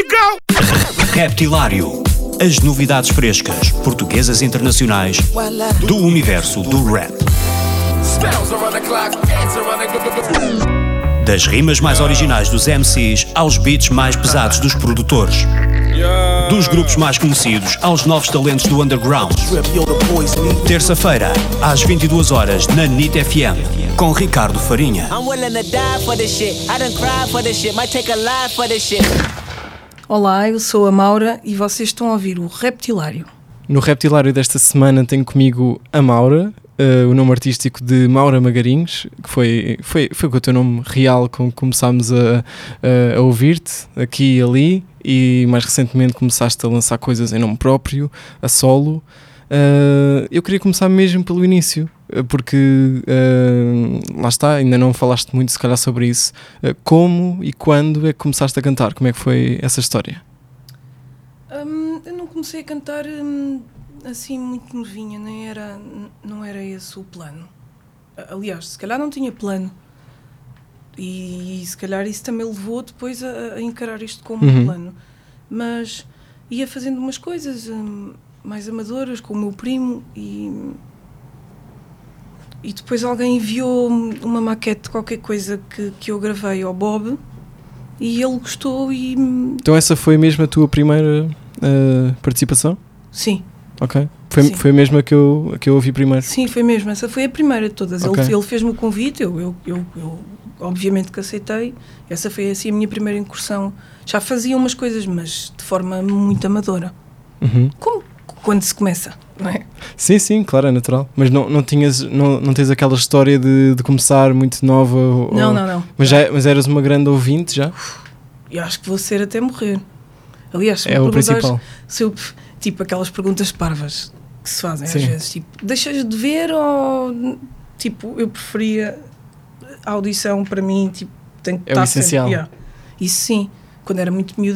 we go! Reptilário. As novidades frescas, portuguesas e internacionais, do universo do rap. Das rimas mais originais dos MCs aos beats mais pesados dos produtores. Dos grupos mais conhecidos aos novos talentos do underground. Terça-feira, às 22 horas, na NIT FM, com Ricardo Farinha. Olá, eu sou a Maura e vocês estão a ouvir o Reptilário. No Reptilário desta semana tenho comigo a Maura, o nome artístico de Maura Magarinhos, que foi com o teu nome real com que começámos a ouvir-te aqui e ali, e mais recentemente começaste a lançar coisas em nome próprio, a solo. Eu queria começar mesmo pelo início, porque lá está, ainda não falaste muito se calhar sobre isso. Como e quando é que começaste a cantar? Como é que foi essa história? Eu não comecei a cantar assim muito novinha, não era esse o plano. Aliás, se calhar não tinha plano. E se calhar isso também levou depois a encarar isto como um plano. Mas ia fazendo umas coisas mais amadoras com o meu primo e depois alguém enviou uma maquete de qualquer coisa que eu gravei ao Bob e ele gostou e... Então essa foi mesmo a tua primeira participação? Sim. Ok. Sim. Foi mesmo a que eu ouvi primeiro? Sim, foi mesmo. Essa foi a primeira de todas. Okay. Ele fez-me o convite, eu obviamente que aceitei. Essa foi assim a minha primeira incursão. Já fazia umas coisas, mas de forma muito amadora. Como quando se começa, não é? Sim, claro, é natural. Mas não tens aquela história de começar muito nova? Não. Mas eras uma grande ouvinte já? Eu acho que vou ser até morrer. Aliás, se é o principal. Se eu, tipo aquelas perguntas parvas que se fazem Sim. às vezes, tipo, deixas de ver ou... Tipo, eu preferia a audição para mim, tipo, tem que estar essencial. sempre... Yeah. Isso sim, quando era muito miúda